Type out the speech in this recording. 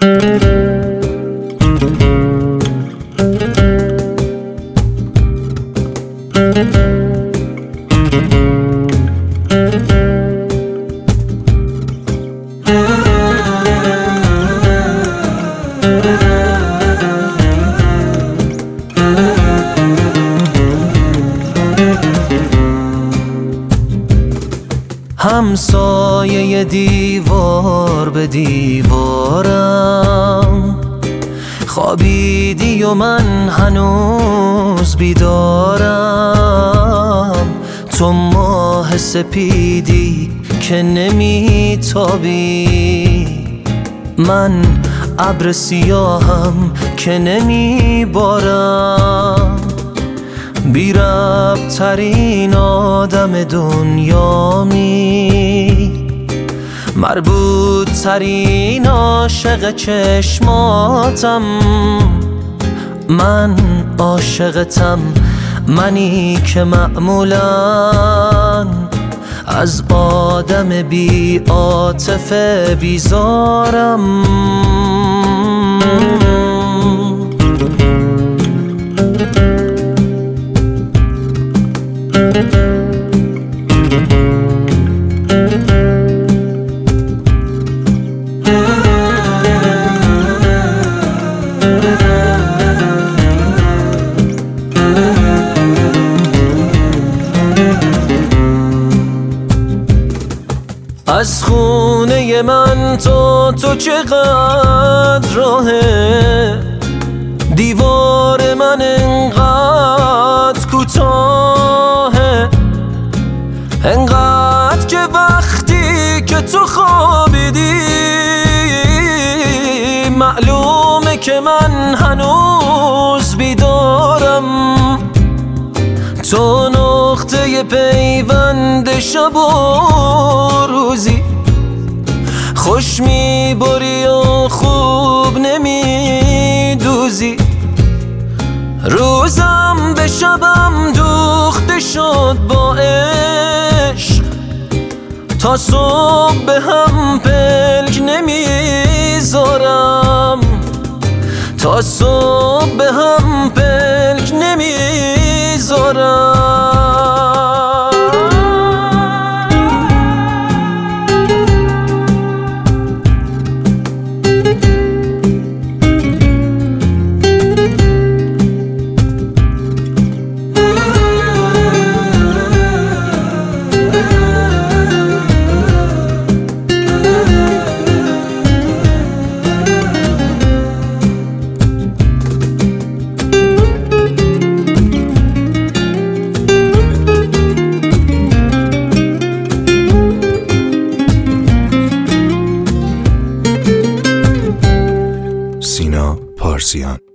همسایه دیوار به دیوارم خوابیدی و من هنوز بیدارم. تو ماه سپیدی که نمیتابی، من ابر سیاهم که نمیبارم. بی ربط ترین آدم دنیامی، مربوط ترین عاشق چشماتم. من عاشقتم، منی که معمولاً از آدم بی عاطفه بیزارم. از خونه من تو چقدر راهه، دیوار من انقدر کوتاهه، انقدر که وقتی که تو خوابیدی معلومه که من هنوز بیدارم. تو نقطه پیوند شب و روزی، خوش میبری و خوب نمیدوزی. روزم به شبم دوخته شد با عشق، تا صبح به هم پلک نمیذارم، تا صبح به هم پلک نمیذارم. سینا پارسیان.